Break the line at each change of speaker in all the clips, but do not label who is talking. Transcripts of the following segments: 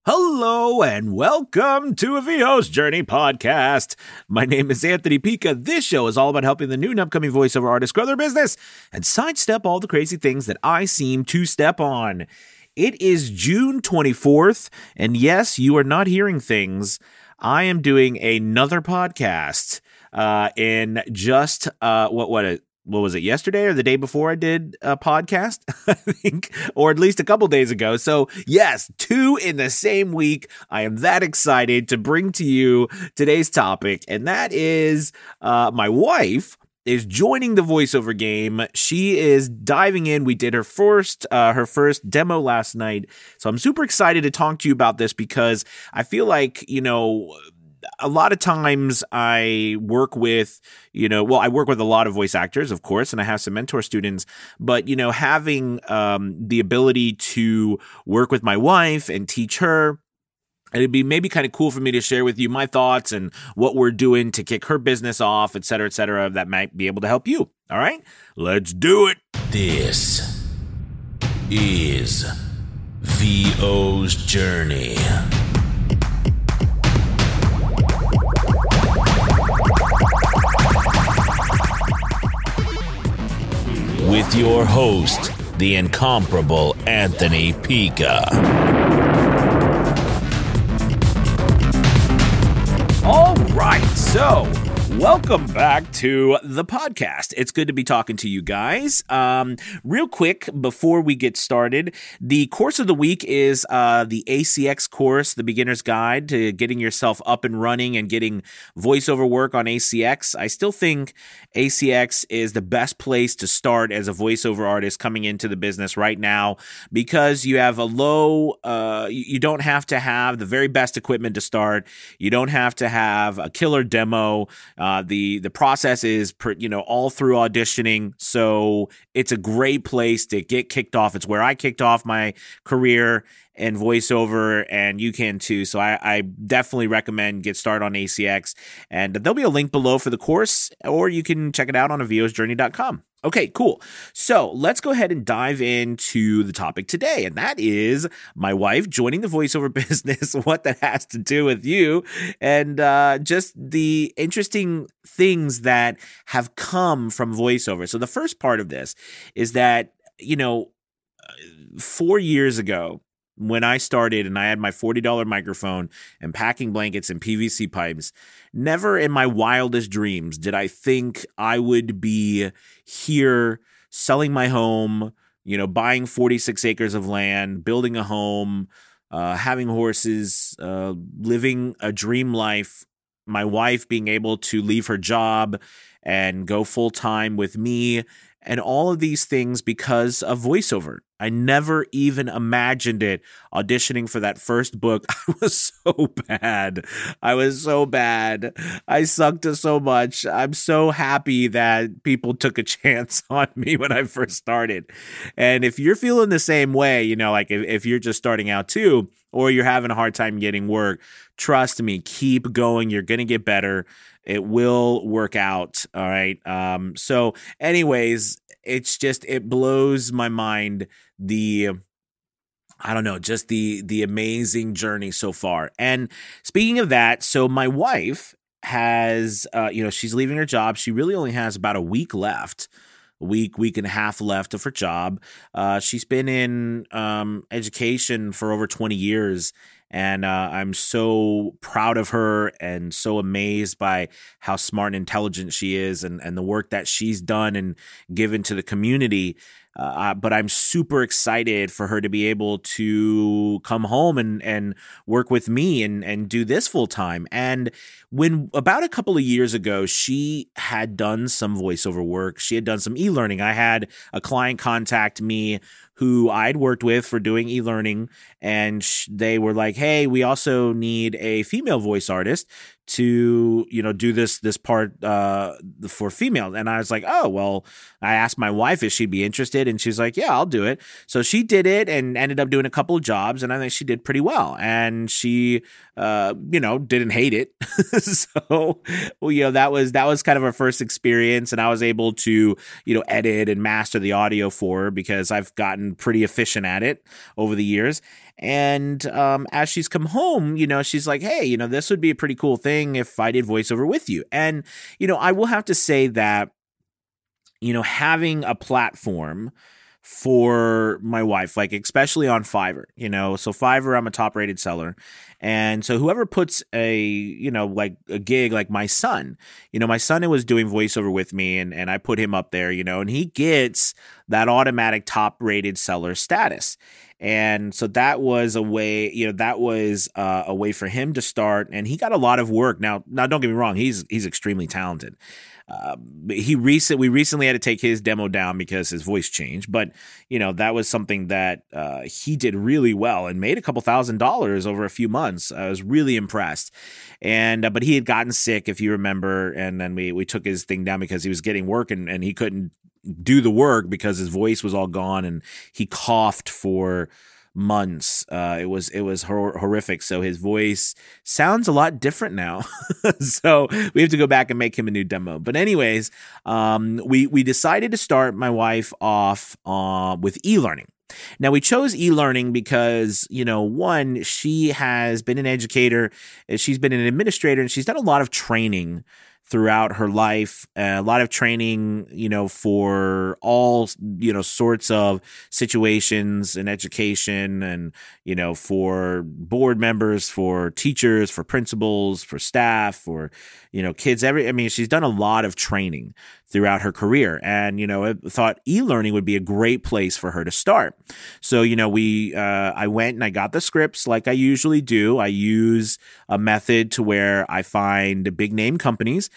Hello and welcome to a VO's Journey podcast. My name is Anthony Pica. This show is all about helping the new and upcoming voiceover artists grow their business and sidestep all the crazy things that I seem to step on. It is June 24th, and yes, you are not hearing things. I am doing another podcast in just, what was it, yesterday or the day before I did a podcast, I think, or at least a couple days ago. So yes, 2 in the same week. I am that excited to bring to you today's topic, and that is my wife is joining the voiceover game. She is diving in. We did her first demo last night. So I'm super excited to talk to you about this because I feel like, a lot of times I work with, I work with a lot of voice actors, of course, and I have some mentor students, but, having the ability to work with my wife and teach her, it'd be maybe kind of cool for me to share with you my thoughts and what we're doing to kick her business off, et cetera, that might be able to help you. All right, let's do it.
This is VO's Journey. With your host, the incomparable Anthony Pica.
All right, so welcome back to the podcast. It's good to be talking to you guys. Real quick, before we get started, the course of the week is the ACX course, the beginner's guide to getting yourself up and running and getting voiceover work on ACX. I still think ACX is the best place to start as a voiceover artist coming into the business right now because you have you don't have to have the very best equipment to start. You don't have to have a killer demo. The process is, all through auditioning. So it's a great place to get kicked off. It's where I kicked off my career in voiceover, and you can too. So I definitely recommend get started on ACX, and there'll be a link below for the course, or you can check it out on avosjourney.com. Okay, cool. So let's go ahead and dive into the topic today, and that is my wife joining the voiceover business, what that has to do with you, and just the interesting things that have come from voiceover. So the first part of this is that, 4 years ago, when I started and I had my $40 microphone and packing blankets and PVC pipes, never in my wildest dreams did I think I would be here selling my home, buying 46 acres of land, building a home, having horses, living a dream life, my wife being able to leave her job and go full time with me, and all of these things because of voiceover. I never even imagined it. Auditioning for that first book, I was so bad. I sucked so much. I'm so happy that people took a chance on me when I first started. And if you're feeling the same way, if you're just starting out too, or you're having a hard time getting work, trust me, keep going. You're going to get better. It will work out. All right. So anyways, it blows my mind, the amazing journey so far. And speaking of that, so my wife has, she's leaving her job. She really only has about a week left. Week and a half left of her job. She's been in education for over 20 years, and I'm so proud of her and so amazed by how smart and intelligent she is and the work that she's done and given to the community. But I'm super excited for her to be able to come home and work with me and do this full time. And when about a couple of years ago, she had done some voiceover work. She had done some e-learning. I had a client contact me who I'd worked with for doing e-learning, and they were like, hey, we also need a female voice artist to, do this part for female. And I was like, oh, well, I asked my wife if she'd be interested, and she's like, yeah, I'll do it. So she did it and ended up doing a couple of jobs, and I think she did pretty well. And she, didn't hate it. So, that was kind of our first experience, and I was able to, edit and master the audio for her because I've gotten gotten pretty efficient at it over the years. And as she's come home, she's like, hey, this would be a pretty cool thing if I did voiceover with you. And, I will have to say that, having a platform for my wife, like especially on Fiverr, so Fiverr, I'm a top rated seller. And so whoever puts a gig, like my son was doing voiceover with me and I put him up there, and he gets that automatic top rated seller status. And so that was a way, a way for him to start. And he got a lot of work. Now don't get me wrong. He's extremely talented. We recently had to take his demo down because his voice changed, but that was something that he did really well and made a couple $1,000s over a few months. I was really impressed, and but he had gotten sick, if you remember, and then we took his thing down because he was getting work and he couldn't do the work because his voice was all gone and he coughed for months. It was horrific. So his voice sounds a lot different now. So we have to go back and make him a new demo. But anyways, we decided to start my wife off with e-learning. Now we chose e-learning because, one, she has been an educator, she's been an administrator, and she's done a lot of training throughout her life, a lot of training, for all, sorts of situations in education and, for board members, for teachers, for principals, for staff, for, kids, she's done a lot of training throughout her career. And, I thought e-learning would be a great place for her to start. So, I went and I got the scripts like I usually do. I use a method to where I find big name companies,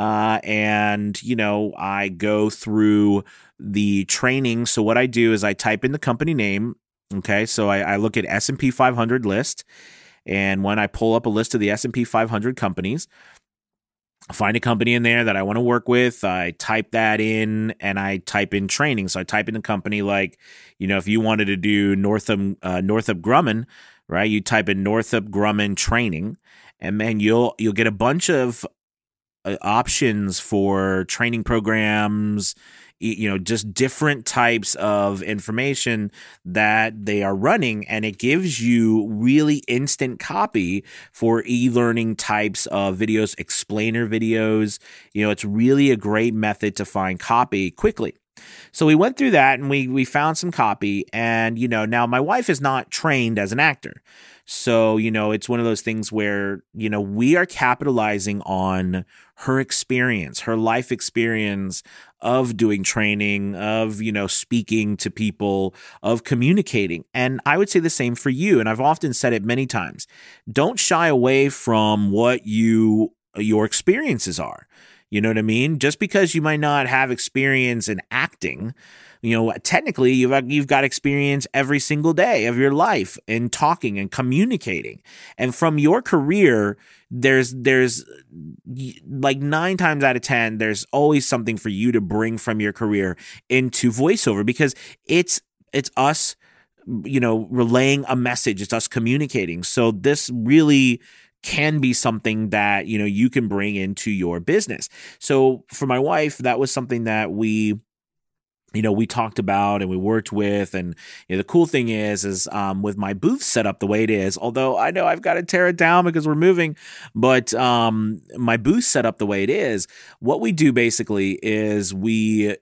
and, I go through the training. So what I do is I type in the company name. Okay. So I look at S&P 500 list. And when I pull up a list of the S&P 500 companies, find a company in there that I want to work with. I type that in and I type in training. So I type in a company like, if you wanted to do Northrop Grumman, right? You type in Northrop Grumman training, and then you'll get a bunch of options for training programs, just different types of information that they are running. And it gives you really instant copy for e-learning types of videos, explainer videos. It's really a great method to find copy quickly. So we went through that and we found some copy. And, now my wife is not trained as an actor. So, it's one of those things where, we are capitalizing on her experience, her life experience of doing training, of, speaking to people, of communicating. And I would say the same for you. And I've often said it many times. Don't shy away from what your experiences are. You know what I mean? Just because you might not have experience in acting, technically you've got experience every single day of your life in talking and communicating. And from your career, there's like 9 times out of 10, there's always something for you to bring from your career into voiceover, because it's us, relaying a message. It's us communicating. So this really can be something that, you can bring into your business. So for my wife, that was something that we talked about and we worked with. And the cool thing is with my booth set up the way it is, although I know I've got to tear it down because we're moving, but my booth set up the way it is, what we do basically is we,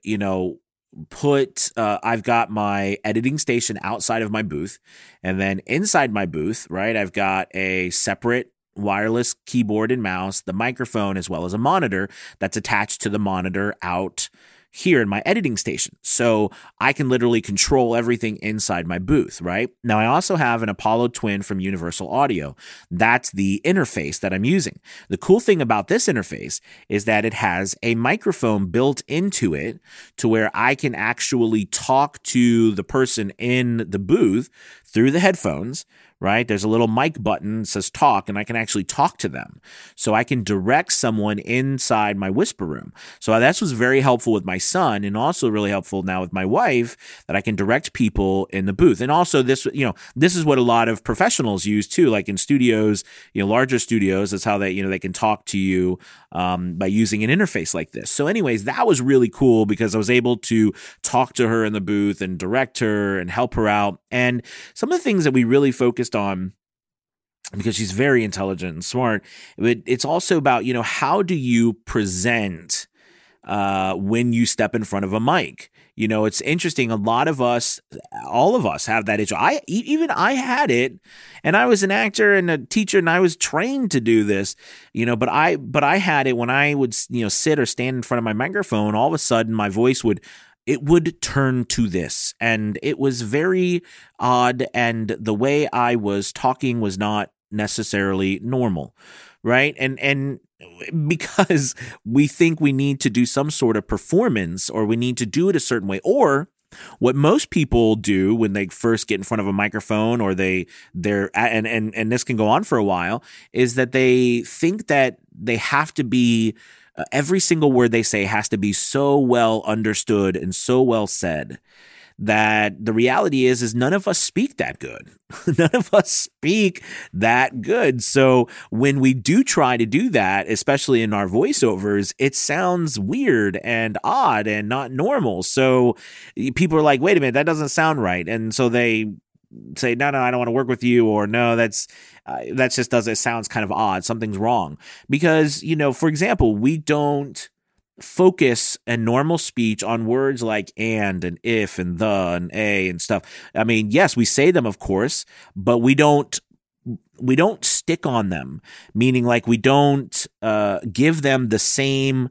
I've got my editing station outside of my booth, and then inside my booth, right, I've got a separate wireless keyboard and mouse, the microphone, as well as a monitor that's attached to the monitor out here in my editing station. So I can literally control everything inside my booth, right? Now, I also have an Apollo Twin from Universal Audio. That's the interface that I'm using. The cool thing about this interface is that it has a microphone built into it to where I can actually talk to the person in the booth through the headphones, right? There's a little mic button that says talk, and I can actually talk to them. So I can direct someone inside my whisper room. So that was very helpful with my son, and also really helpful now with my wife, that I can direct people in the booth. And also this is what a lot of professionals use too, like in studios, larger studios. That's how they can talk to you by using an interface like this. So anyways, that was really cool because I was able to talk to her in the booth and direct her and help her out. And some of the things that we really focused on, because she's very intelligent and smart, but it's also about, how do you present when you step in front of a mic? It's interesting. A lot of us, all of us have that issue. I had it, and I was an actor and a teacher, and I was trained to do this, but I had it when I would, sit or stand in front of my microphone. All of a sudden my voice would turn to this, and it was very odd. And the way I was talking was not necessarily normal. Right. And because we think we need to do some sort of performance, or we need to do it a certain way, or what most people do when they first get in front of a microphone, or and this can go on for a while, is that they think that they have to be every single word they say has to be so well understood and so well said, that the reality is none of us speak that good. None of us speak that good. So when we do try to do that, especially in our voiceovers, it sounds weird and odd and not normal. So people are like, wait a minute, that doesn't sound right. And so they say, no, I don't want to work with you, or no, that just doesn't, it sounds kind of odd. Something's wrong. Because, for example, we don't focus in normal speech on words like and if and the and a and stuff. I mean, yes, we say them, of course, but we don't stick on them, meaning like we don't give them the same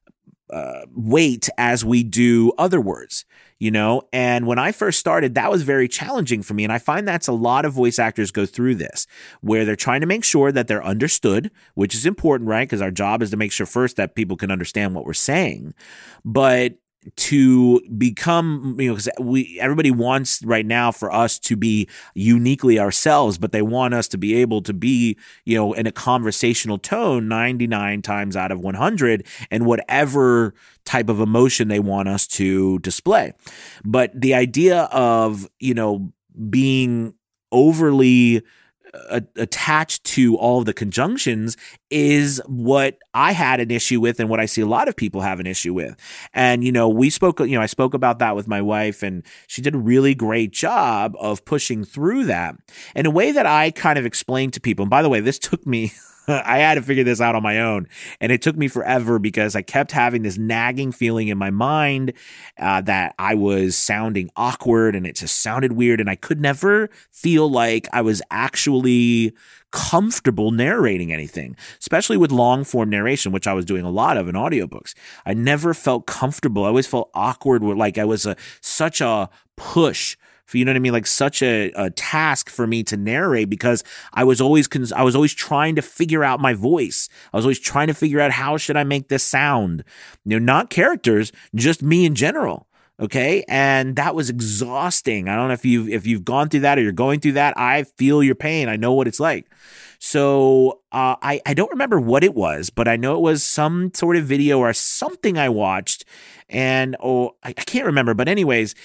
weight as we do other words. And when I first started, that was very challenging for me. And I find that's a lot of voice actors go through this, where they're trying to make sure that they're understood, which is important, right? Because our job is to make sure first that people can understand what we're saying. But to become, because everybody wants right now for us to be uniquely ourselves, but they want us to be able to be, in a conversational tone 99 times out of 100, and whatever type of emotion they want us to display. But the idea of, being overly attached to all of the conjunctions is what I had an issue with, and what I see a lot of people have an issue with. And, I spoke about that with my wife, and she did a really great job of pushing through that in a way that I kind of explained to people. And by the way, this took me I had to figure this out on my own, and it took me forever because I kept having this nagging feeling in my mind that I was sounding awkward, and it just sounded weird, and I could never feel like I was actually comfortable narrating anything, especially with long form narration, which I was doing a lot of in audiobooks. I never felt comfortable. I always felt awkward, like I was such a push. You know what I mean? Like such a task for me to narrate, because I was always trying to figure out my voice. I was always trying to figure out, how should I make this sound? Not characters, just me in general. Okay. And that was exhausting. I don't know if you've gone through that, or you're going through that. I feel your pain. I know what it's like. So I don't remember what it was, but I know it was some sort of video or something I watched, and I can't remember. But anyways,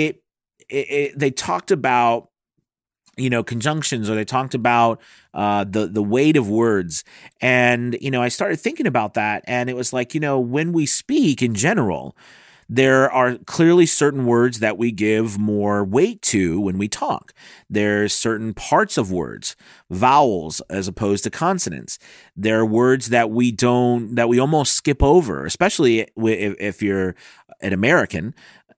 they talked about, conjunctions, or they talked about the weight of words. And, I started thinking about that, and it was like, when we speak in general, there are clearly certain words that we give more weight to when we talk. There's certain parts of words, vowels as opposed to consonants. There are words that we almost skip over, especially if you're an American.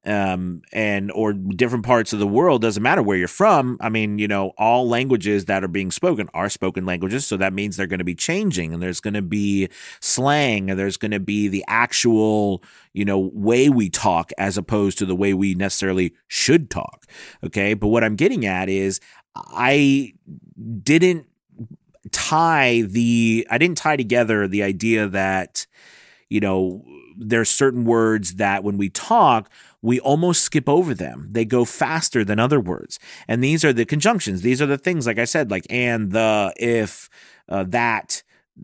Or different parts of the world, doesn't matter where you're from. I mean, all languages that are being spoken are spoken languages. So that means they're going to be changing, and there's going to be slang, and there's going to be the actual, way we talk as opposed to the way we necessarily should talk. Okay. But what I'm getting at is I didn't tie together the idea that, there's certain words that when we talk, we almost skip over them. They go faster than other words. And these are the conjunctions. These are the things, like I said, like and, the, if, that,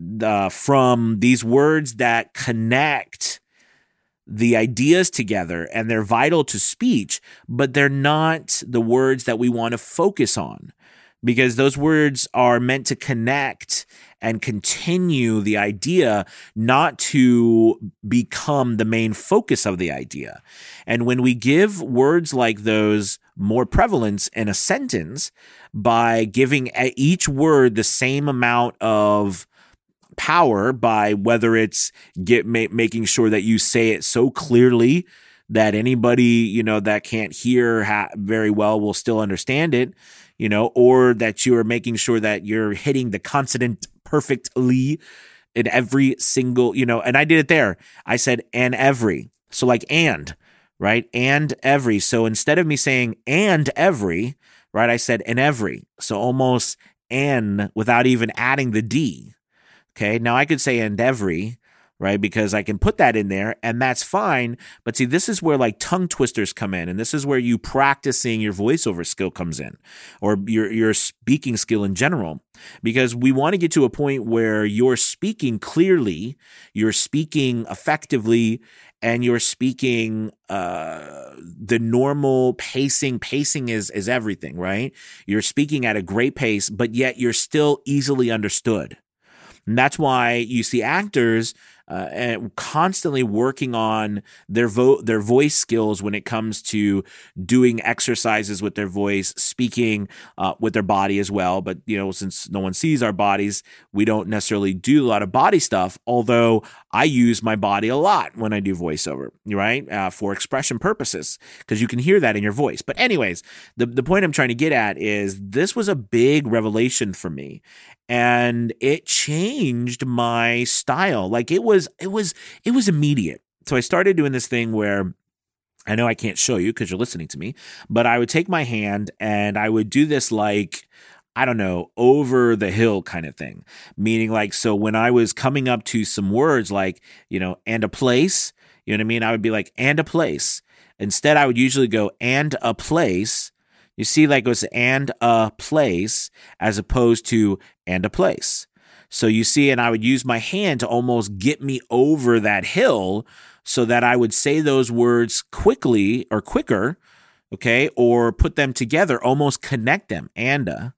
from, these words that connect the ideas together, and they're vital to speech, but they're not the words that we want to focus on, because those words are meant to connect and continue the idea, not to become the main focus of the idea. And when we give words like those more prevalence in a sentence by giving each word the same amount of power, by whether it's making sure that you say it so clearly that anybody, that can't hear very well will still understand it, or that you're making sure that you're hitting the consonant perfectly in every single, and I did it there. I said, and every. So like, and, right? And every. So instead of me saying, and every, right? I said, and every. So almost and without even adding the D. Okay. Now I could say, and every, right? Because I can put that in there and that's fine. But see, this is where like tongue twisters come in. And this is where you practicing your voiceover skill comes in, or your speaking skill in general, because we want to get to a point where you're speaking clearly, you're speaking effectively, and you're speaking the normal pacing. Pacing is everything, right? You're speaking at a great pace, but yet you're still easily understood. And that's why you see actors constantly working on their voice skills when it comes to doing exercises with their voice, speaking with their body as well. But, since no one sees our bodies, we don't necessarily do a lot of body stuff, although I use my body a lot when I do voiceover, right? For expression purposes, because you can hear that in your voice. But anyways, the point I'm trying to get at is this was a big revelation for me. And it changed my style. Like it was immediate. So I started doing this thing where I know I can't show you because you're listening to me, but I would take my hand and I would do this like, I don't know, over the hill kind of thing. Meaning like, so when I was coming up to some words like, and a place, you know what I mean? I would be like, and a place. Instead, I would usually go, and a place. You see, like it was and a place as opposed to and a place. So you see, and I would use my hand to almost get me over that hill so that I would say those words quickly or quicker, okay, or put them together, almost connect them, and a,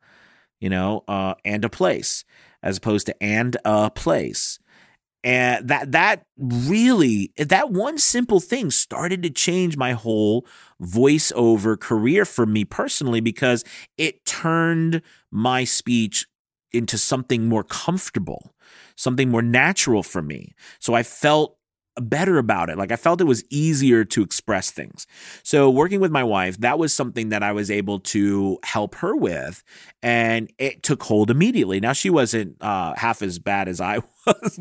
and a place, as opposed to and a place. And that really, that one simple thing started to change my whole voiceover career for me personally, because it turned my speech into something more comfortable, something more natural for me. So I felt better about it. Like I felt it was easier to express things. So working with my wife, that was something that I was able to help her with, and it took hold immediately. Now she wasn't half as bad as I was.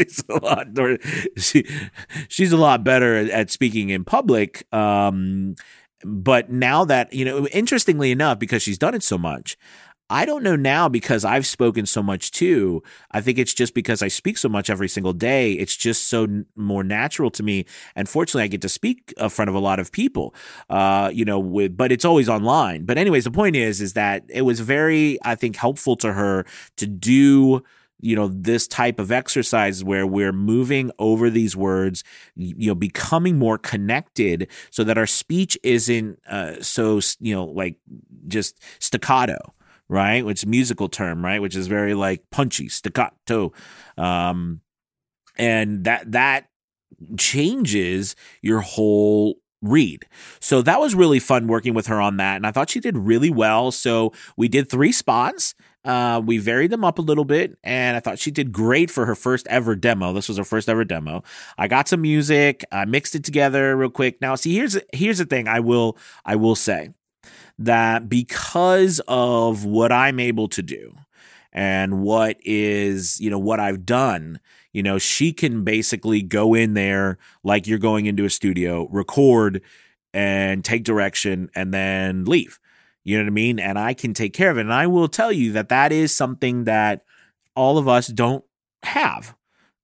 She's a lot better at speaking in public. But now that, interestingly enough, because she's done it so much, I don't know now, because I've spoken so much too. I think it's just because I speak so much every single day. It's just so more natural to me. And fortunately, I get to speak in front of a lot of people, but it's always online. But anyways, the point is that it was very, I think, helpful to her to do this type of exercise where we're moving over these words, becoming more connected so that our speech isn't so, like just staccato. Right, which is a musical term, right, which is very like punchy, staccato, and that changes your whole read. So that was really fun working with her on that, and I thought she did really well. So we did 3 spots. We varied them up a little bit, and I thought she did great for her first ever demo. This was her first ever demo. I got some music, I mixed it together real quick. Now, see, here's the thing. I will say that because of what I'm able to do and what is, what I've done, she can basically go in there like you're going into a studio, record and take direction and then leave. You know what I mean? And I can take care of it. And I will tell you that is something that all of us don't have.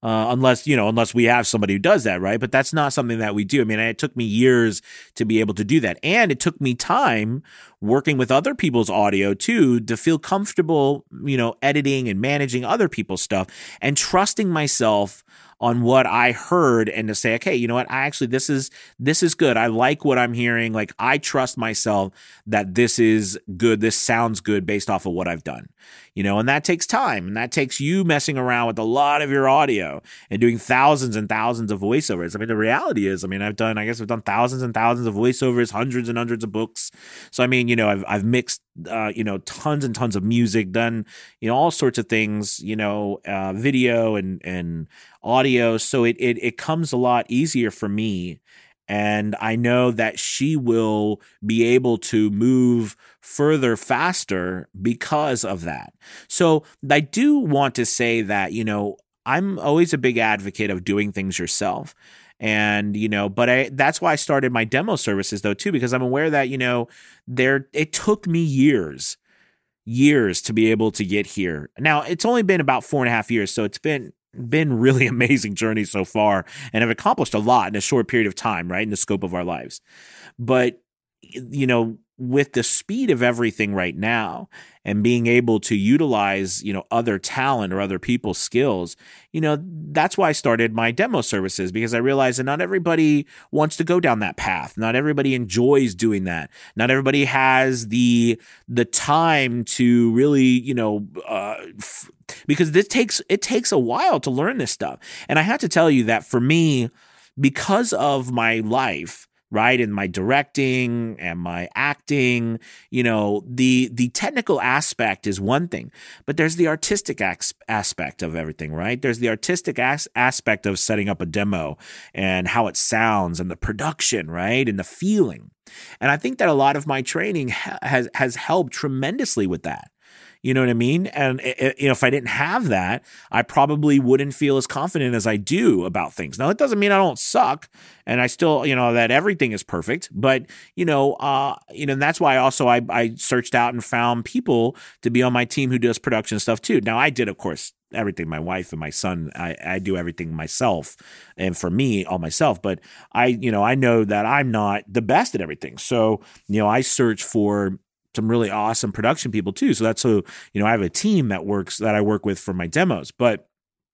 unless we have somebody who does that, right? But that's not something that we do. I mean, it took me years to be able to do that. And it took me time working with other people's audio too, to feel comfortable, editing and managing other people's stuff and trusting myself on what I heard and to say, okay, you know what? This is good. I like what I'm hearing. Like, I trust myself that this is good. This sounds good based off of what I've done, and that takes time, and that takes you messing around with a lot of your audio and doing thousands and thousands of voiceovers. I mean, the reality is, I've done thousands and thousands of voiceovers, hundreds and hundreds of books. So, I've mixed, tons and tons of music, done, all sorts of things, video and audio. So it comes a lot easier for me. And I know that she will be able to move further faster because of that. So I do want to say that, I'm always a big advocate of doing things yourself. And, that's why I started my demo services though, too, because I'm aware that, it took me years to be able to get here. Now, it's only been about 4.5 years. So it's been really amazing journey so far, and have accomplished a lot in a short period of time, right? In the scope of our lives. But, with the speed of everything right now and being able to utilize, other talent or other people's skills, that's why I started my demo services, because I realized that not everybody wants to go down that path. Not everybody enjoys doing that. Not everybody has the time to really, because it takes a while to learn this stuff. And I have to tell you that for me, because of my life, right, and my directing and my acting, the technical aspect is one thing, but there's the artistic aspect of everything, right? There's the artistic aspect of setting up a demo and how it sounds and the production, right, and the feeling. And I think that a lot of my training has helped tremendously with that. You know what I mean? And if I didn't have that, I probably wouldn't feel as confident as I do about things. Now, that doesn't mean I don't suck, and I still, that everything is perfect. But and that's why also I searched out and found people to be on my team who does production stuff too. Now, I did, of course, everything. My wife and my son, I do everything myself, and for me, all myself. But I know that I'm not the best at everything. So I search for some really awesome production people too. So that's I have a team that I work with for my demos. But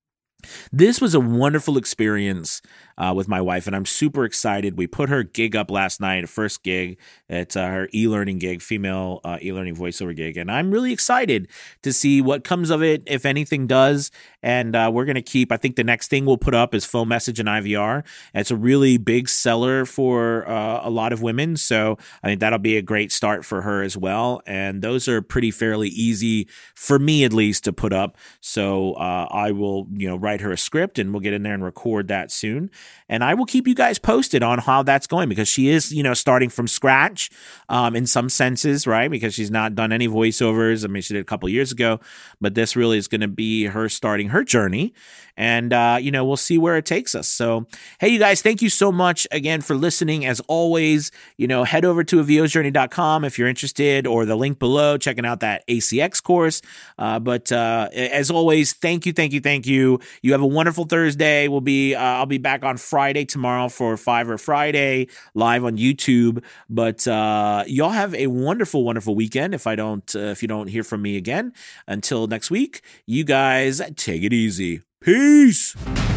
this was a wonderful experience with my wife, and I'm super excited. We put her gig up last night, her first gig. It's her e-learning gig, female e-learning voiceover gig, and I'm really excited to see what comes of it, if anything does. And we're going to keep, I think the next thing we'll put up is Phone Message and IVR. It's a really big seller for a lot of women, so I think that'll be a great start for her as well. And those are pretty fairly easy, for me at least, to put up. So I will, write her a script, and we'll get in there and record that soon. And I will keep you guys posted on how that's going, because she is, starting from scratch in some senses, right? Because she's not done any voiceovers. I mean, she did a couple years ago, but this really is going to be her starting her journey. And, we'll see where it takes us. So, hey, you guys, thank you so much again for listening. As always, head over to aviosjourney.com if you're interested, or the link below, checking out that ACX course. But as always, thank you. You have a wonderful Thursday. I'll be back on Friday tomorrow for Fiverr Friday live on YouTube. But y'all have a wonderful, wonderful weekend. If you don't hear from me again until next week, you guys take it easy. Peace.